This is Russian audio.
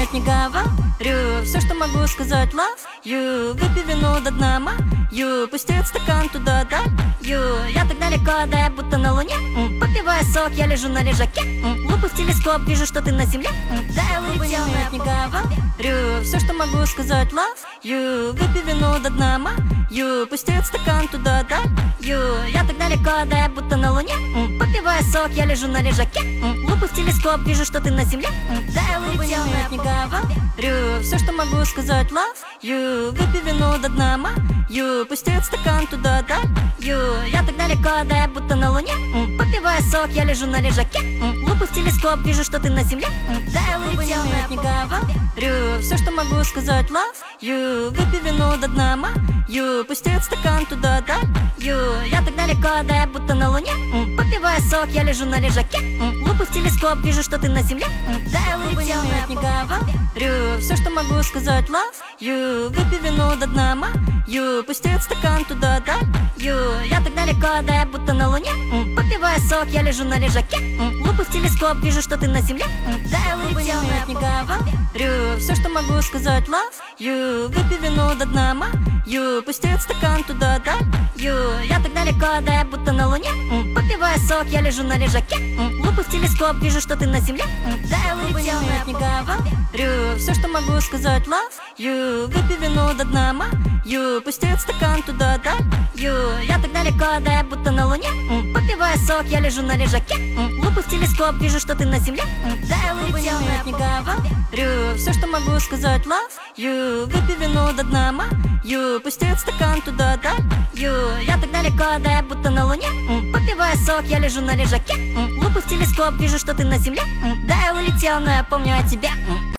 нет, не говорю. Все, что могу сказать, love you. Выпей вино до дна, мою. Пусти этот стакан туда, даю. Я так далеко, да я будто на луне. Попивая сок, я лежу на лежаке. Лупу в телескоп, вижу, что ты на земле. Да я улетел, нет, не говорю. Все, что могу сказать, love you. Выпей вино до дна, мою. Пусти этот стакан туда, даю. Я так далеко, да я будто на луне. Попивая сок, я лежу на лежаке. Лупу в телескоп, вижу, что ты на земле. Да я улетел, нет, не говорю. Все, что могу сказать, love you. Выпей вино до дна, мою. Пусти этот стакан туда, даю. Я так далеко, да я будто на луне. Попивая сок, я лежу на лежаке. Лупу в телескоп, вижу, что ты на земле. Да я улетел, нет, не говорю. Все, что могу сказать, love you. Выпей вино до дна, мою. Пусти этот стакан туда, даю. Я так далеко, да я будто на луне. Попивая сок, я лежу на лежаке. Лупу в телескоп, вижу, что ты на земле. Да я улетел, нет, не говорю. Все, что могу сказать, love you. Выпей вино до дна, мою. Пусти этот стакан туда, даю. Я так далеко, да я будто на луне. Попивая сок, я лежу на лежаке. Лупу в телескоп, вижу, что ты на земле. Да я улетел, нет, не говорю. Все, что могу сказать, love you. Выпей вино до дна, мою. Пусти этот стакан туда, даю. Я так далеко, да я будто на луне. Попивая сок, я лежу на лежаке. Лупу в телескоп, вижу, что ты на земле. Да я улетел, нет, не говорю. Все, что могу сказать, love you. Выпей вино до дна, мою. Пусти этот стакан туда, даю. Я так далеко, да я будто на луне. Попивая сок, я лежу на лежаке. Лупу в телескоп, вижу, что ты на земле. Да я улетел, нет, не говорю. Все, что могу сказать, love you. Выпей вино до дна, мою. Пусти этот стакан туда, даю. Я так далеко, да я будто на луне. Попивая сок, я лежу на лежаке. Лупу в телескоп, вижу, что ты на земле. Да я улетел, но я помню о тебе.